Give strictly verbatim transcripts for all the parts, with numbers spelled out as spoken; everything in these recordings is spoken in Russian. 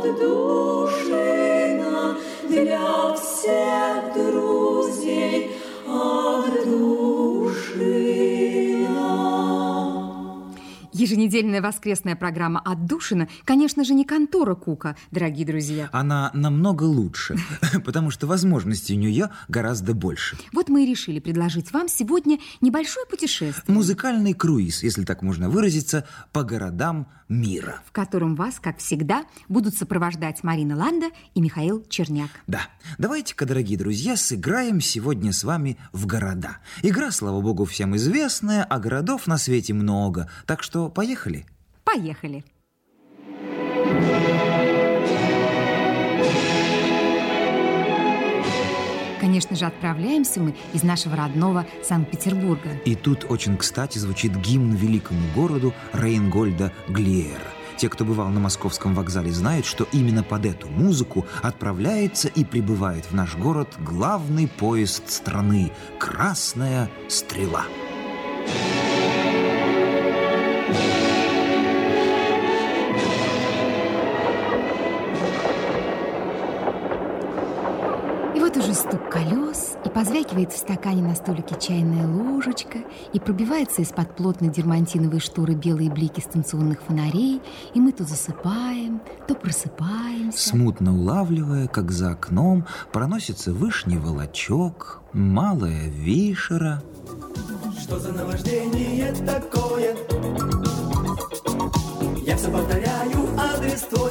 отдушина для всех друзей, отдушина. Еженедельная воскресная программа «Отдушина», конечно же, не контора Кука, дорогие друзья. Она намного лучше, потому что возможностей у нее гораздо больше. Вот мы и решили предложить вам сегодня небольшое путешествие. Музыкальный круиз, если так можно выразиться, по городам мира. В котором вас, как всегда, будут сопровождать Марина Ланда и Михаил Черняк. Да, давайте-ка, дорогие друзья, сыграем сегодня с вами в города. Игра, слава богу, всем известная, а городов на свете много, так что поехали? Поехали! Конечно же, отправляемся мы из нашего родного Санкт-Петербурга. И тут очень кстати звучит гимн великому городу Рейнгольда Глиера. Те, кто бывал на Московском вокзале, знают, что именно под эту музыку отправляется и прибывает в наш город главный поезд страны – «Красная стрела». Уже стук колес, и позвякивает в стакане на столике чайная ложечка, и пробивается из-под плотной дермантиновой шторы белые блики станционных фонарей, и мы то засыпаем, то просыпаемся. Смутно улавливая, как за окном проносится вышний волочок, малая вишера. Что за наваждение такое? Я все повторяю адрес твой.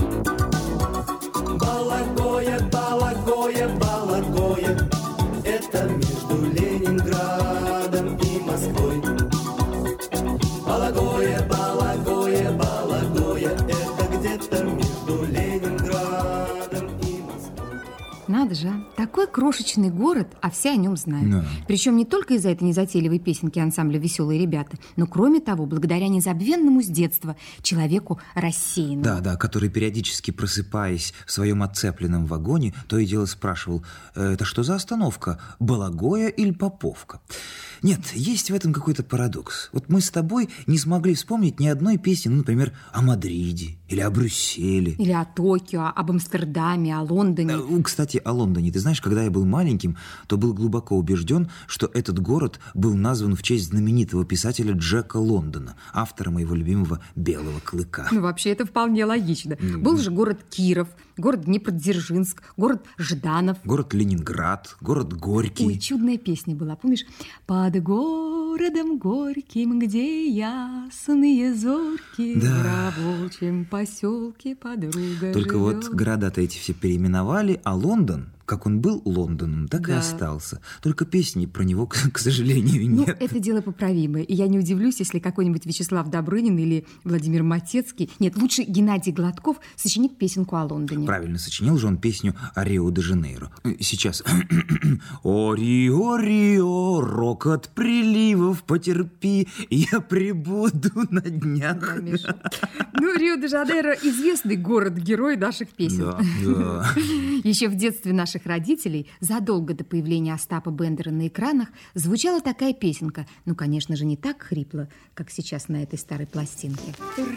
Балагоя, Балагоя, Балагоя. Это между Ленинградом и Москвой. Балагоя, Балагоя, Балагоя. Это где-то между Ленинградом и Москвой. Надо же, такой крошечный город, а все о нем знают. Да. Причем не только из-за этой незатейливой песенки ансамбля «Веселые ребята», но, кроме того, благодаря незабвенному с детства человеку рассеянному. Да, да, который, периодически просыпаясь в своем отцепленном вагоне, то и дело спрашивал: это что за остановка, Балагоя или Поповка? Нет, есть в этом какой-то парадокс. Вот мы с тобой не смогли вспомнить ни одной песни, ну, например, о Мадриде или о Брюсселе. Или о Токио, об Амстердаме, о Лондоне. Кстати, о Лондоне. Ты знаешь, когда я был маленьким, то был глубоко убежден, что этот город был назван в честь знаменитого писателя Джека Лондона, автора моего любимого «Белого клыка». Ну, вообще, это вполне логично. Mm-hmm. Был же город Киров, город Днепродзержинск, город Жданов. Город Ленинград, город Горький. Ой, чудная песня была, помнишь? Под городом Горьким, где ясные зорки, да. В рабочем поселке подруга Только живет. Вот города-то эти все переименовали, а Лондон, как он был Лондоном, так да. и остался. Только песни про него, к, к сожалению, нет. Ну, это дело поправимое. И я не удивлюсь, если какой-нибудь Вячеслав Добрынин или Владимир Матецкий, нет, лучше Геннадий Гладков сочинит песенку о Лондоне. Правильно, сочинил же он песню о Рио-де-Жанейро. Сейчас. О, Рио, Рио, рокот приливов потерпи, я прибуду на днях. Да, Миша. Ну, Рио-де-Жанейро известный город-герой наших песен. Да, да. Еще в детстве наших родителей, задолго до появления Остапа Бендера на экранах, звучала такая песенка. Ну, конечно же, не так хрипло, как сейчас на этой старой пластинке.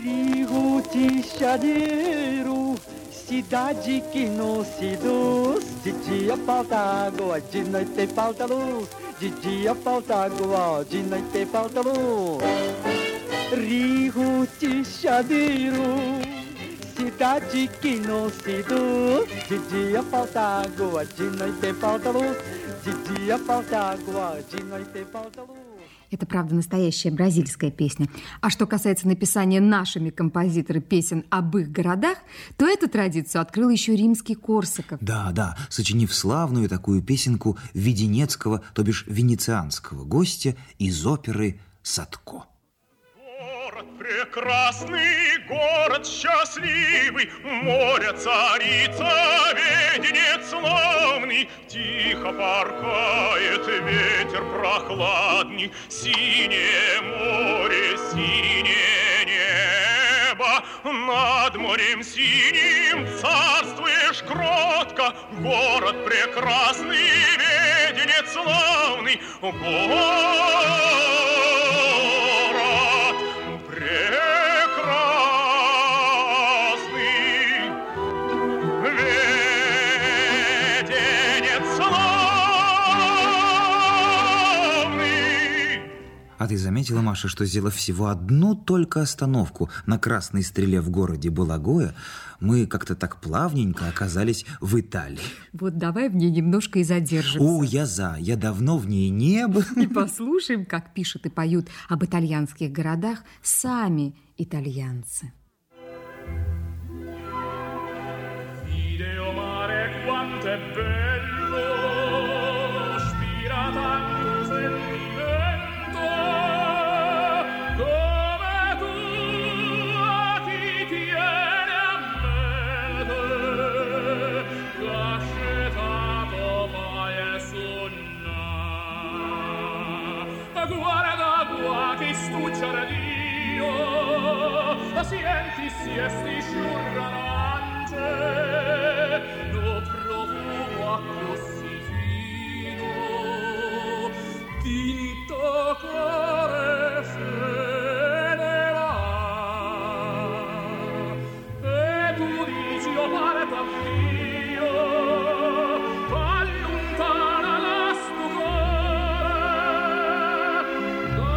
Рио-де-Жанейро, cidade que não se luz, de dia falta água, de noite falta luz, de dia falta água, de noite falta luz. Rio-de-Janeiro, cidade que não se luz, de dia falta água, de noite falta luz, de dia falta água, de noite falta luz. Это, правда, настоящая бразильская песня. А что касается написания нашими композиторами песен об их городах, то эту традицию открыл еще римский Корсаков. Да, да, сочинив славную такую песенку веденецкого, то бишь венецианского гостя из оперы «Садко». Прекрасный город счастливый, море царица, веденец славный, тихо порхает ветер прохладный, синее море, синее небо, над морем синим царствуешь кротко, город прекрасный, веденец славный, город. А ты заметила, Маша, что, сделав всего одну только остановку на Красной Стреле в городе Балагоя, мы как-то так плавненько оказались в Италии. Вот давай в ней немножко и задержимся. О, я за, я давно в ней не был. И послушаем, как пишут и поют об итальянских городах сами итальянцы. Video mare quanto è bello, spira tanto sentimento, come tu a chi tiene a mente, cascetato vai e sunna. Guarda qua chi stucciare Dio, senti siesti sciurranante, lo profumo a così fino, di toccare se ne va. E tu dici, oh parta Dio, allontana la stupore, la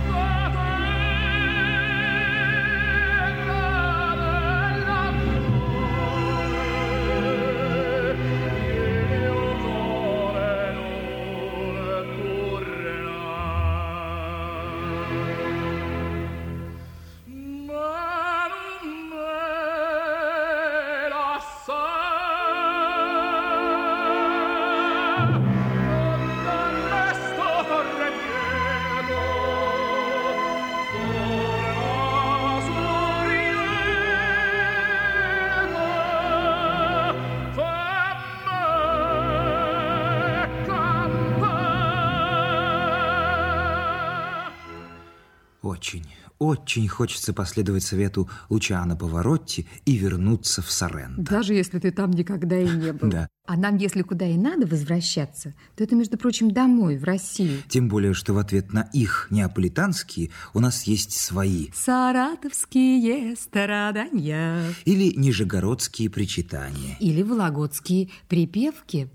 Очень, очень хочется последовать совету Лучано Паваротти и вернуться в Соренто. Даже если ты там никогда и не был. Да. А нам, если куда и надо возвращаться, то это, между прочим, домой, в Россию. Тем более, что в ответ на их неаполитанские у нас есть свои. Саратовские страдания. Или нижегородские причитания. Или вологодские припевки.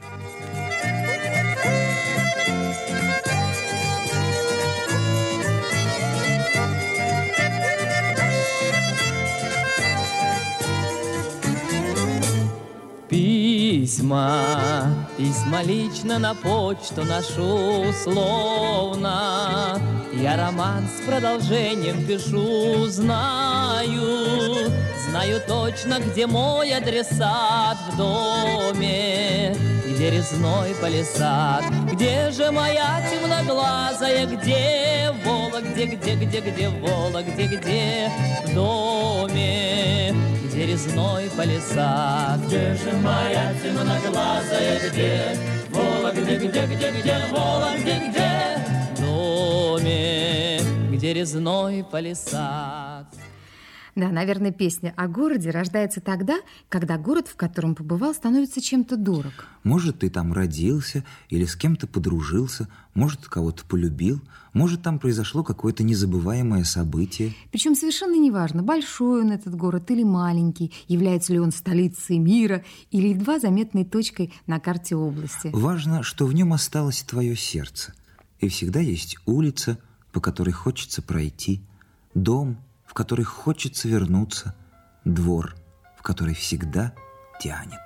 Письма, письма лично на почту ношу условно. Я роман с продолжением пишу, знаю, знаю точно, где мой адресат в доме, где резной палисад, где же моя темноглазая, где Вола, где, где, где, где Вола, где, где в доме, где резной палисад. Где же моя темноглазая, где Вола, где, где, где, где Вола, где, где в доме, где резной палисад. Да, наверное, песня о городе рождается тогда, когда город, в котором побывал, становится чем-то дорог. Может, ты там родился или с кем-то подружился, может, кого-то полюбил, может, там произошло какое-то незабываемое событие. Причем совершенно неважно, большой он этот город или маленький, является ли он столицей мира или едва заметной точкой на карте области. Важно, что в нем осталось твое сердце. И всегда есть улица, по которой хочется пройти, дом, в который хочется вернуться, двор, в который всегда тянет.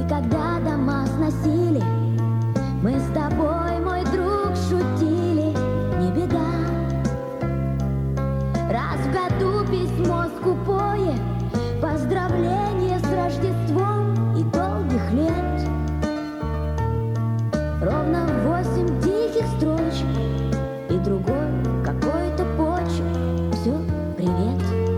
И когда дома сносили, мы с тобой, мой друг, шутили. Не беда, раз в году письмо скупое, поздравление с Рождеством и долгих лет. Ровно восемь тихих строчек и другой какой-то почерк. Все, привет.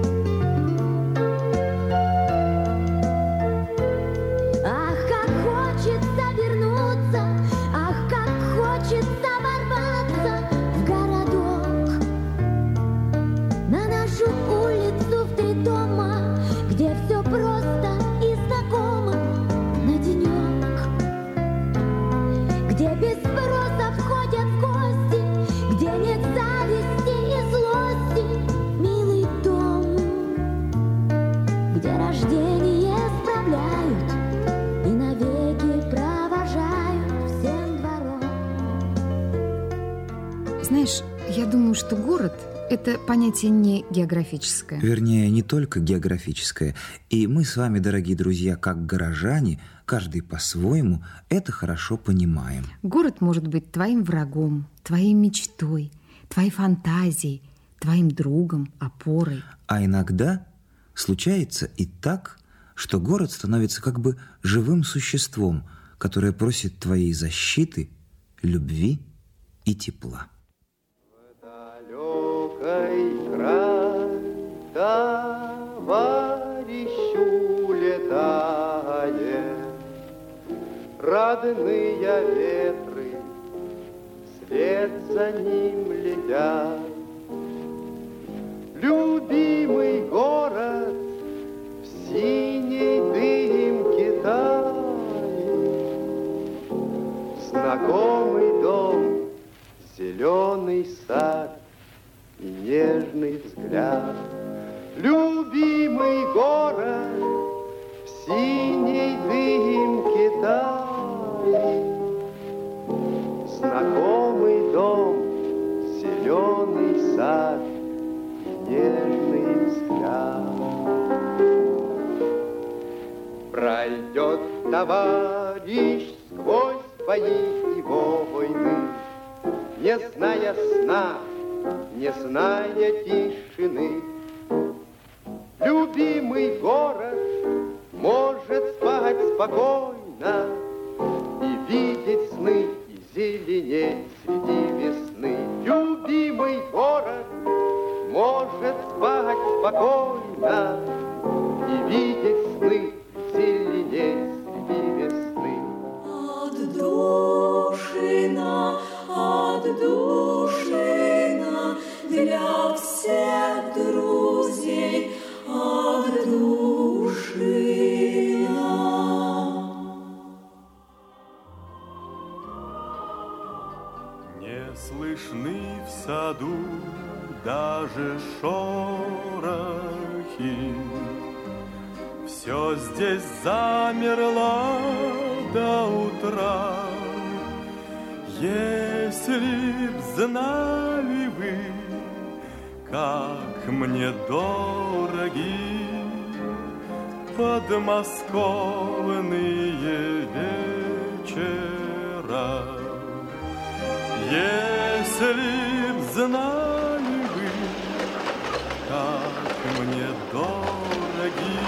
Ах, как хочется вернуться, ах, как хочется ворваться в городок, на нашу улицу в три дома, где все просто и знакомо на денек, где без спроса входят в гости, где нет зависти и злости, милый дом, где рождение справляют и навеки провожают всем двором. Знаешь, я думаю, что город – это понятие не географическое. Вернее, не только географическое. И мы с вами, дорогие друзья, как горожане, каждый по-своему, это хорошо понимаем. Город может быть твоим врагом, твоей мечтой, твоей фантазией, твоим другом, опорой. А иногда случается и так, что город становится как бы живым существом, которое просит твоей защиты, любви и тепла. Далекий край товарищу летает, родные ветры вслед за ним летят. Любимый город в синей дымке тает, знакомый дом, зеленый сад и нежный взгляд. Любимый город в синей дымке тает, знакомый дом, зеленый сад и нежный взгляд. Пройдет товарищ сквозь бои и войны, не зная сна, не зная тишины. Любимый город может спать спокойно и видеть сны, и зеленеть среди весны. Любимый город может спать спокойно и видеть сны, и зеленеть среди весны. Отдушина, отдушина для всех друзей, отдушина. Не слышны в саду даже шорохи, все здесь замерло до утра. Если б знали вы, как мне дороги подмосковные вечера, если б знали вы, как мне дороги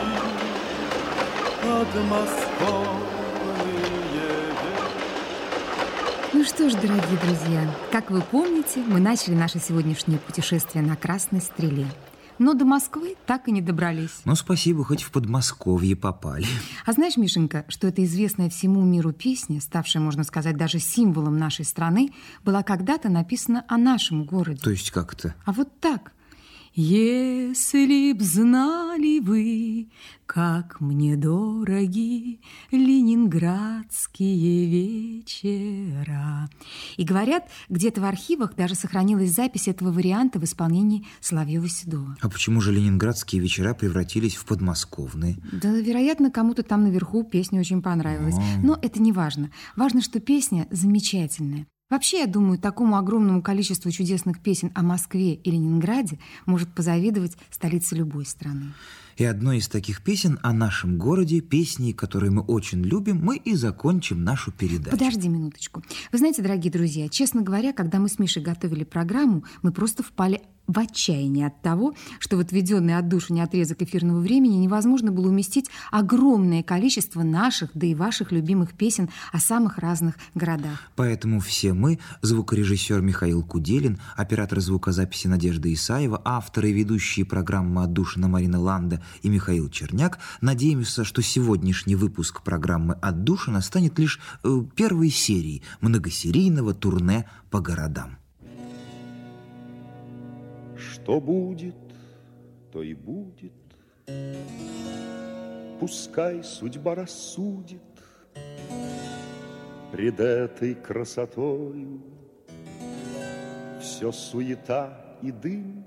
подмосковные вечера. Ну что ж, дорогие друзья, как вы помните, мы начали наше сегодняшнее путешествие на Красной Стреле. Но до Москвы так и не добрались. Ну, спасибо, хоть в Подмосковье попали. А знаешь, Мишенька, что эта известная всему миру песня, ставшая, можно сказать, даже символом нашей страны, была когда-то написана о нашем городе? То есть как это? А вот так. Если б знали вы, как мне дороги ленинградские вечера. И говорят, где-то в архивах даже сохранилась запись этого варианта в исполнении Соловьева-Седова. А почему же ленинградские вечера превратились в подмосковные? Да, вероятно, кому-то там наверху песня очень понравилась. А-а-а. Но это не важно. Важно, что песня замечательная. Вообще, я думаю, такому огромному количеству чудесных песен о Москве и Ленинграде может позавидовать столица любой страны. И одной из таких песен о нашем городе, песней, которые мы очень любим, мы и закончим нашу передачу. Подожди минуточку. Вы знаете, дорогие друзья, честно говоря, когда мы с Мишей готовили программу, мы просто впали в отчаяние от того, что в отведенный отдушине отрезок эфирного времени невозможно было уместить огромное количество наших, да и ваших любимых песен о самых разных городах. Поэтому все мы, звукорежиссер Михаил Куделин, оператор звукозаписи Надежда Исаева, авторы и ведущие программы «Отдушина» Марина Ланда и Михаил Черняк, надеемся, что сегодняшний выпуск программы «Отдушина» станет лишь э, первой серией многосерийного турне по городам. Что будет, то и будет, пускай судьба рассудит. Пред этой красотою все суета и дым.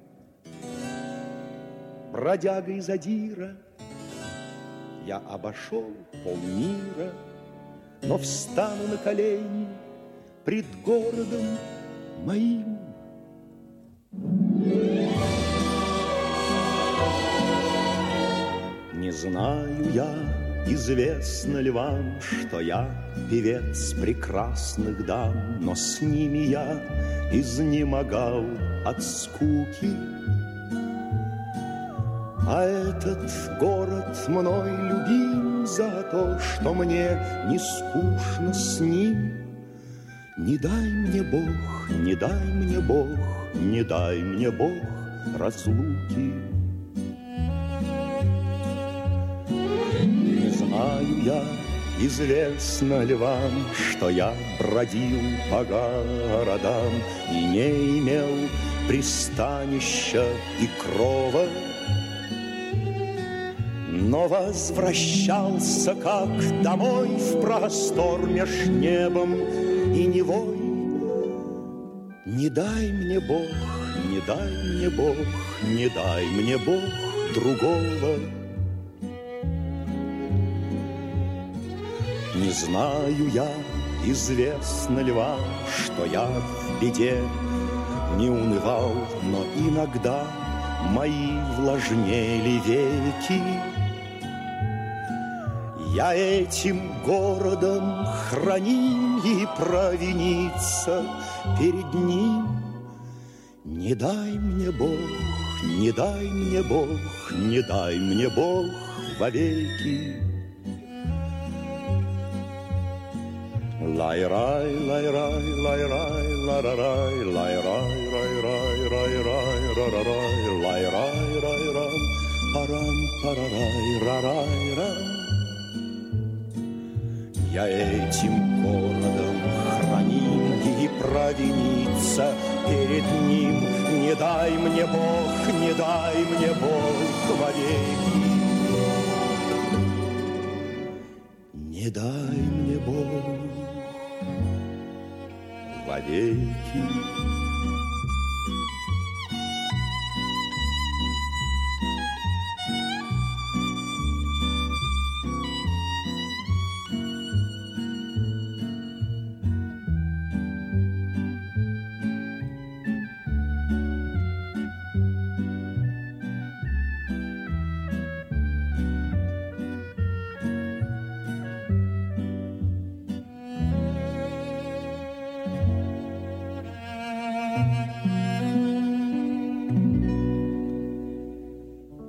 Бродяга и задира, я обошел полмира, но встану на колени пред городом моим. Не знаю я, известно ли вам, что я певец прекрасных дам, но с ними я изнемогал от скуки. А этот город мной любим за то, что мне не скучно с ним. Не дай мне Бог, не дай мне Бог, не дай мне Бог разлуки. Не знаю я, известно ли вам, что я бродил по городам и не имел пристанища и крова, но возвращался как домой в простор меж небом и Невой. Не дай мне Бог, не дай мне Бог, не дай мне Бог другого. Не знаю я, известно ли вам, что я в беде не унывал, но иногда мои влажнели веки. Я этим городом храним и провиниться перед ним. Не дай мне Бог, не дай мне Бог, не дай мне Бог вовеки. Лай-рай, лай-рай, лай-рай, ла-ра-рай, лай-рай, рай-рай, рай-рай, ра-ра-рай, лай-рай, рай-рам, парам, парарай, рарай-рам. Я этим городом храним и провиниться перед ним. Не дай мне Бог, не дай мне Бог вовеки. Не дай мне Бог вовеки.